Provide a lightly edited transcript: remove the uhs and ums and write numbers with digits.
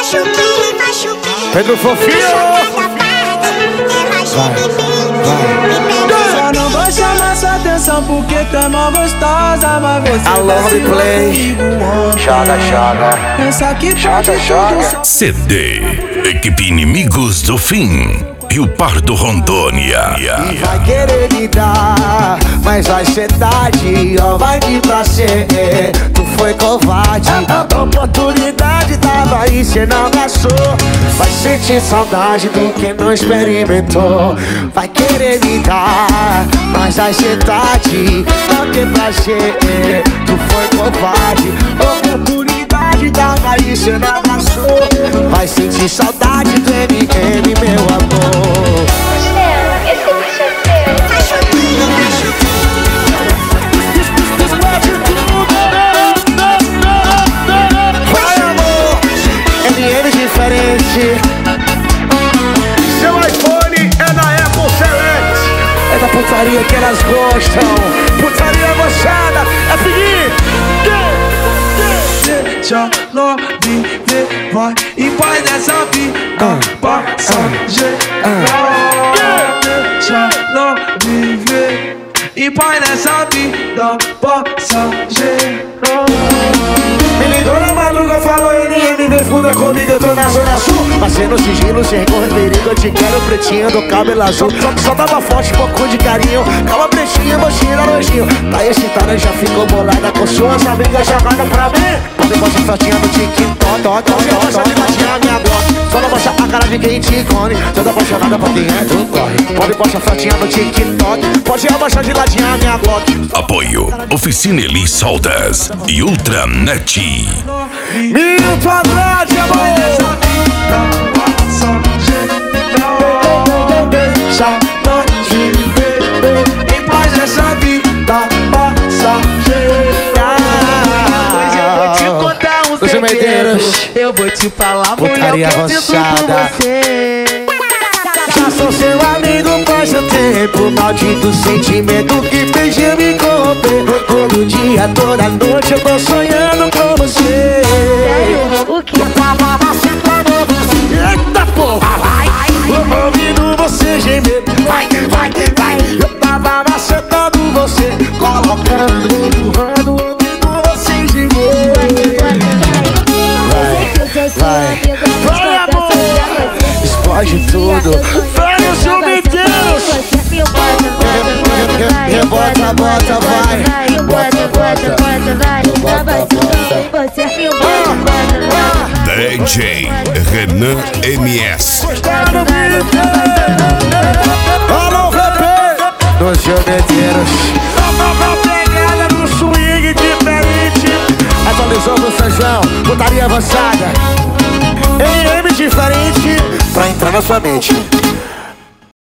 Pedro Fofinho. Só não vou chamar sua atenção porque tu é mó gostosa, mas você I love the play. Joga. pensa que pode tudo. CD, equipe Inimigos do Fim, Rio Pardo, Rondônia. E vai querer me dar, mas vai ser tarde, ó, vai vir pra ser. Tu foi covarde, a oportunidade tava aí, cê não abraçou. Vai sentir saudade do que não experimentou. Vai querer me dar, mas vai ser tarde, não tem prazer. Tu foi covarde, oportunidade tava aí, cê não abraçou. Vai sentir saudade do MM, meu amor. Vai, amor, MM diferente. Seu iPhone é da Apple Select. É da putaria que elas gostam. Putaria avançada, é pedir. Deixa ela viver, vai e vai nessa vida passageira. Deixa ela viver e vai nessa vida passageira. Me ligou na madruga, falou NM, vem funda comigo, eu tô na zona sul. Passei no sigilo, sem correr perigo, eu te quero pretinho do cabelo azul. Só dava forte, pouco de carinho, calma pretinha, mocinha, nojinho. Tá excitada, já ficou bolada com suas amigas jogando pra mim. Pode mostrar fotinha no TikTok, pode mostrar de latinha minha bloco. Só não mostra a cara de quem te come, toda apaixonada por quem é tu corre. Pode mostrar fotinha no TikTok, pode mostrar de latinha minha bloco. Apoio Oficina Eli Soldas e Ultranet. Milton Andrade, amor. Deixa nós viver em paz essa vida passageira. Mas eu vou te contar um segredo. Eu vou te falar, mulher, Putaria que eu sinto por avançada. você. Já sou seu amigo faz um tempo. Maldito sentimento que fez eu me corromper. Todo dia, toda noite eu tô sonhando com você. O que? Eu tava vacilando você. Eita porra, vai. Ouvindo você gemer. Vai. Eu tava macetando você, colocando, empurrando, ouvindo você gemer. Vai, amor. Explode tudo. Vai, os jumiteiros. Rebota, bota, vai. DJ Renan MS. Alô, VP. Nos jumiteiros. Nova pegada no swing diferente. Atualizou do São João, putaria avançada. MM diferente pra entrar na sua mente.